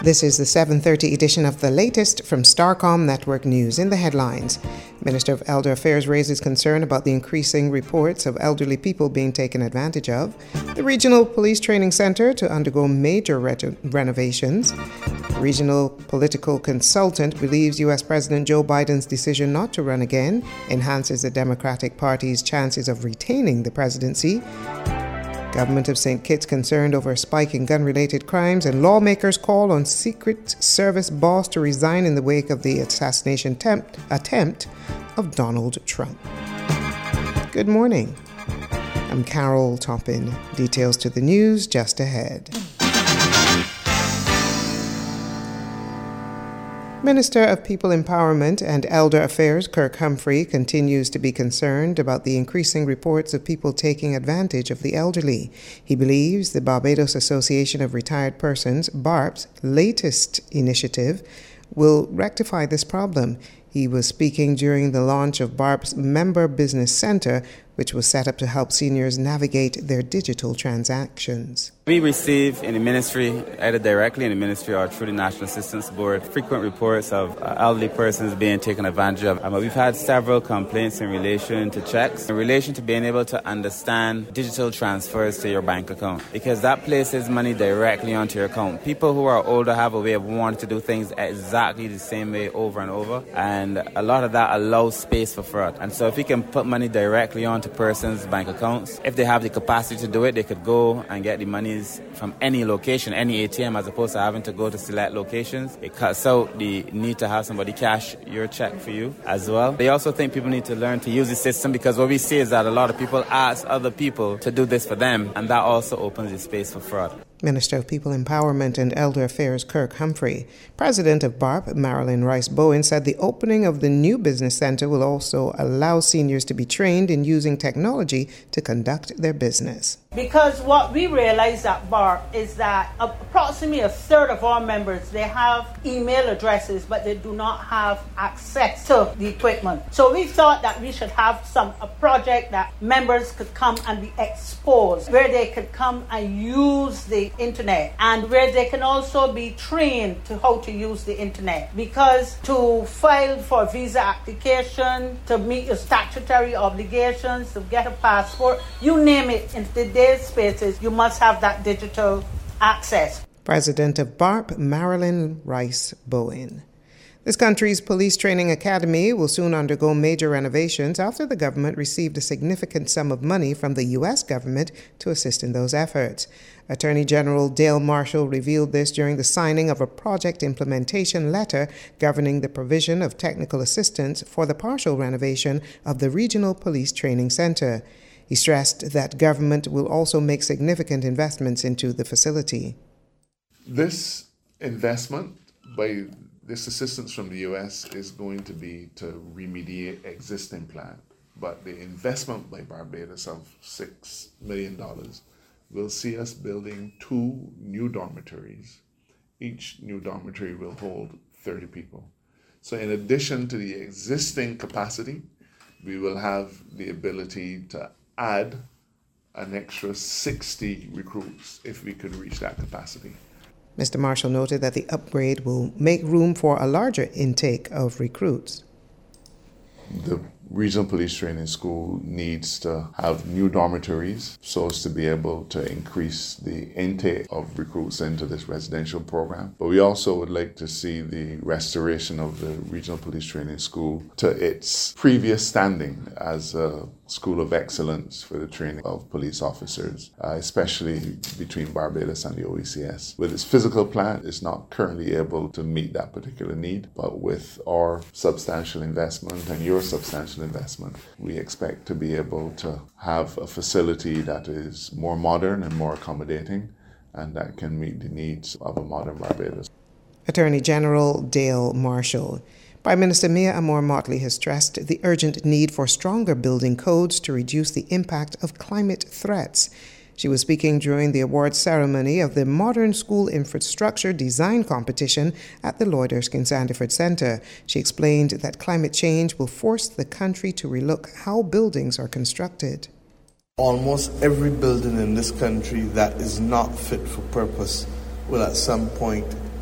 This is the 7:30 edition of the latest from Starcom Network News. In the headlines, Minister of Elder Affairs raises concern about the increasing reports of elderly people being taken advantage of. The Regional Police Training Center to undergo major renovations. Regional political consultant believes U.S. President Joe Biden's decision not to run again enhances the Democratic Party's chances of retaining the presidency. Government of St. Kitts concerned over a spike in gun-related crimes, and lawmakers call on Secret Service boss to resign in the wake of the assassination attempt of Donald Trump. Good morning. I'm Carol Toppin. Details to the news just ahead. Minister of People Empowerment and Elder Affairs Kirk Humphrey continues to be concerned about the increasing reports of people taking advantage of the elderly. He believes the Barbados Association of Retired Persons, BARP's latest initiative will rectify this problem. He was speaking during the launch of BARP's Member Business Center, which was set up to help seniors navigate their digital transactions. We receive in the ministry, either directly in the ministry or through the National Assistance Board, frequent reports of elderly persons being taken advantage of. We've had several complaints in relation to checks, in relation to being able to understand digital transfers to your bank account, because that places money directly onto your account. People who are older have a way of wanting to do things exactly the same way over and over, and a lot of that allows space for fraud. And so if we can put money directly onto persons' bank accounts, if they have the capacity to do it, they could go and get the monies from any location, any ATM, as opposed to having to go to select locations. It cuts out the need to have somebody cash your check for you as well. They also think people need to learn to use the system, because what we see is that a lot of people ask other people to do this for them, and that also opens the space for fraud. Minister of People Empowerment and Elder Affairs Kirk Humphrey. President of BARP, Marilyn Rice Bowen, said the opening of the new business center will also allow seniors to be trained in using technology to conduct their business. Because what we realize at BARP is that approximately a third of our members, they have email addresses, but they do not have access to the equipment. So we thought that we should have a project that members could come and be exposed, where they could come and use the internet, and where they can also be trained to how to use the internet. Because to file for visa application, to meet your statutory obligations, to get a passport, you name it, in today's spaces, you must have that digital access. President of BARP, Marilyn Rice Bowen. This country's police training academy will soon undergo major renovations after the government received a significant sum of money from the U.S. government to assist in those efforts. Attorney General Dale Marshall revealed this during the signing of a project implementation letter governing the provision of technical assistance for the partial renovation of the Regional Police Training Center. He stressed that government will also make significant investments into the facility. This investment by this assistance from the U.S. is going to be to remediate existing plant, but the investment by Barbados of $6 million will see us building 2 new dormitories. Each new dormitory will hold 30 people. So in addition to the existing capacity, we will have the ability to add an extra 60 recruits if we could reach that capacity. Mr. Marshall noted that the upgrade will make room for a larger intake of recruits. The Regional Police Training School needs to have new dormitories so as to be able to increase the intake of recruits into this residential program. But we also would like to see the restoration of the Regional Police Training School to its previous standing as a school of excellence for the training of police officers, especially between Barbados and the OECS. With its physical plant, it's not currently able to meet that particular need, but with our substantial investment and your substantial investment, we expect to be able to have a facility that is more modern and more accommodating, and that can meet the needs of a modern Barbados. Attorney General Dale Marshall. Prime Minister Mia Amor-Motley has stressed the urgent need for stronger building codes to reduce the impact of climate threats. She was speaking during the awards ceremony of the Modern School Infrastructure Design Competition at the Lloyd Erskine Sandiford Centre. She explained that climate change will force the country to relook how buildings are constructed. Almost every building in this country that is not fit for purpose will at some point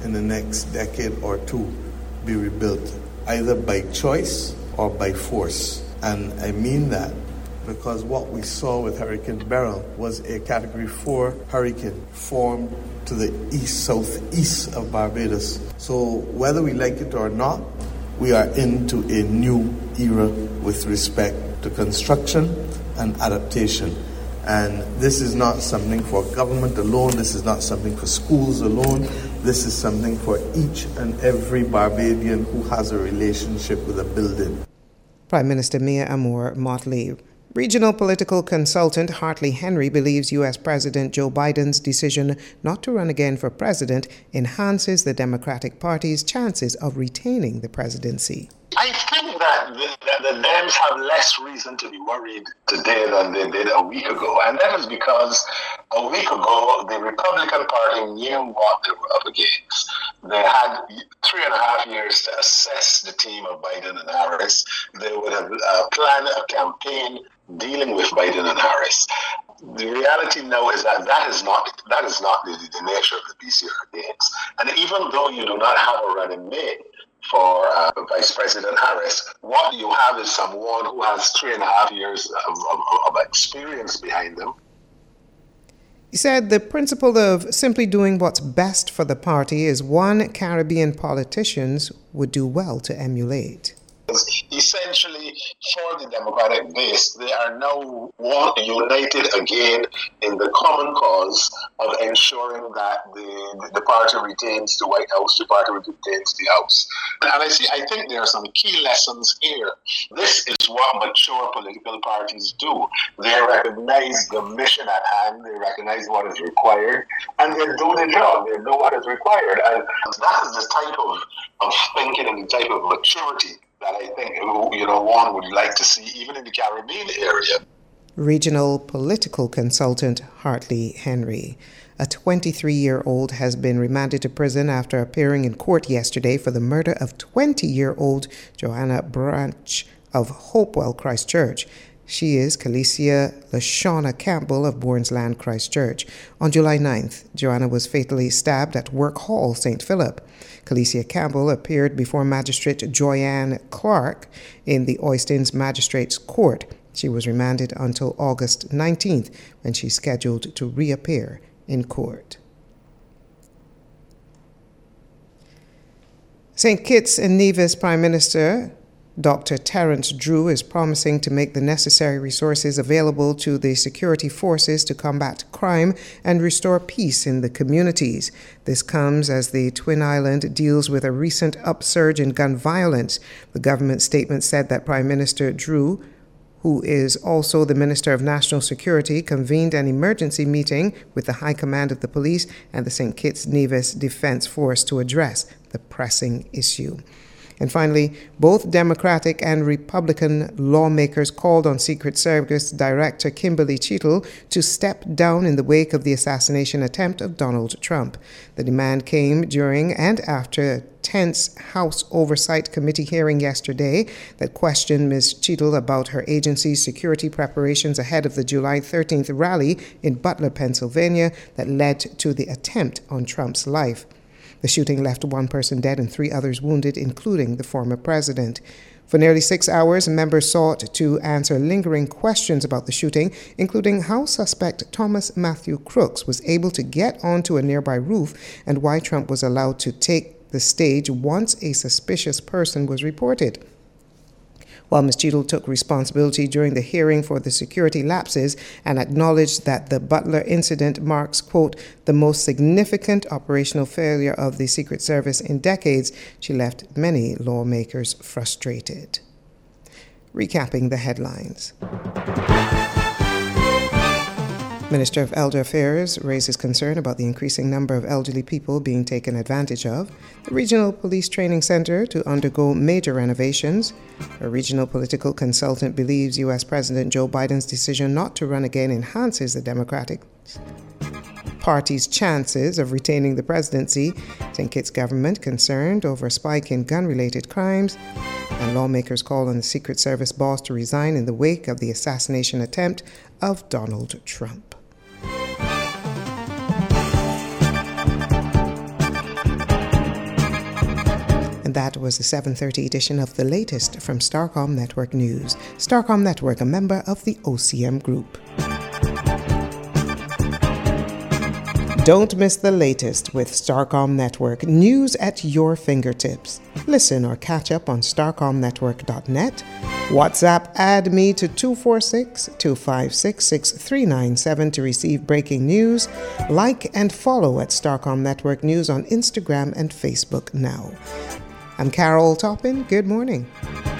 in the next decade or two be rebuilt, either by choice or by force. And I mean that because what we saw with Hurricane Beryl was a Category 4 hurricane formed to the southeast of Barbados. So whether we like it or not, we are into a new era with respect to construction and adaptation. And this is not something for government alone. This is not something for schools alone. This is something for each and every Barbadian who has a relationship with a building. Prime Minister Mia Amour Motley. Regional political consultant Hartley Henry believes U.S. President Joe Biden's decision not to run again for president enhances the Democratic Party's chances of retaining the presidency. I think that the Dems have less reason to be worried today than they did a week ago. And that is because a week ago, the Republican Party knew what they were up against. They had 3.5 years to assess the team of Biden and Harris. They would have planned a campaign dealing with Biden and Harris. The reality now is that is not the nature of the BC Hurricanes. And even though you do not have a running mate for Vice President Harris, what you have is someone who has 3.5 years of experience behind them. He said the principle of simply doing what's best for the party is one Caribbean politicians would do well to emulate. Essentially, for the Democratic base, they are now united again in the common cause of ensuring that the party retains the White House, the party retains the House. And I think there are some key lessons here. This is what mature political parties do. They recognize the mission at hand, they recognize what is required, and they do the job. They know what is required. And that is the type of thinking and the type of maturity that I think one would like to see even in the Caribbean area. Regional political consultant Hartley Henry. A 23-year-old has been remanded to prison after appearing in court yesterday for the murder of 20-year-old Joanna Branch of Hopewell, Christchurch. She is Kalicia Lashawna Campbell of Bournesland, Christchurch. On July 9th, Joanna was fatally stabbed at Work Hall, St. Philip. Kalicia Campbell appeared before Magistrate Joyanne Clark in the Oistins Magistrates Court. She was remanded until August 19th, when she's scheduled to reappear in court. St. Kitts and Nevis Prime Minister Dr. Terence Drew is promising to make the necessary resources available to the security forces to combat crime and restore peace in the communities. This comes as the Twin Island deals with a recent upsurge in gun violence. The government statement said that Prime Minister Drew, who is also the Minister of National Security, convened an emergency meeting with the High Command of the Police and the St. Kitts Nevis Defence Force to address the pressing issue. And finally, both Democratic and Republican lawmakers called on Secret Service Director Kimberly Cheatle to step down in the wake of the assassination attempt of Donald Trump. The demand came during and after a tense House Oversight Committee hearing yesterday that questioned Ms. Cheatle about her agency's security preparations ahead of the July 13th rally in Butler, Pennsylvania, that led to the attempt on Trump's life. The shooting left one person dead and 3 others wounded, including the former president. For nearly 6 hours, members sought to answer lingering questions about the shooting, including how suspect Thomas Matthew Crooks was able to get onto a nearby roof and why Trump was allowed to take the stage once a suspicious person was reported. While Ms. Cheatle took responsibility during the hearing for the security lapses and acknowledged that the Butler incident marks, quote, the most significant operational failure of the Secret Service in decades, she left many lawmakers frustrated. Recapping the headlines. Minister of Elder Affairs raises concern about the increasing number of elderly people being taken advantage of. The Regional Police Training Center to undergo major renovations. A regional political consultant believes U.S. President Joe Biden's decision not to run again enhances the Democratic Party's chances of retaining the presidency. St. Kitts government concerned over a spike in gun-related crimes. And lawmakers call on the Secret Service boss to resign in the wake of the assassination attempt of Donald Trump. that was the 7:30 edition of the latest from Starcom Network News. Starcom Network, a member of the OCM Group. Don't miss the latest with Starcom Network, news at your fingertips. Listen or catch up on starcomnetwork.net. WhatsApp add me to 246-256-6397 to receive breaking news. Like and follow at Starcom Network News on Instagram and Facebook now. I'm Carol Toppin. Good morning.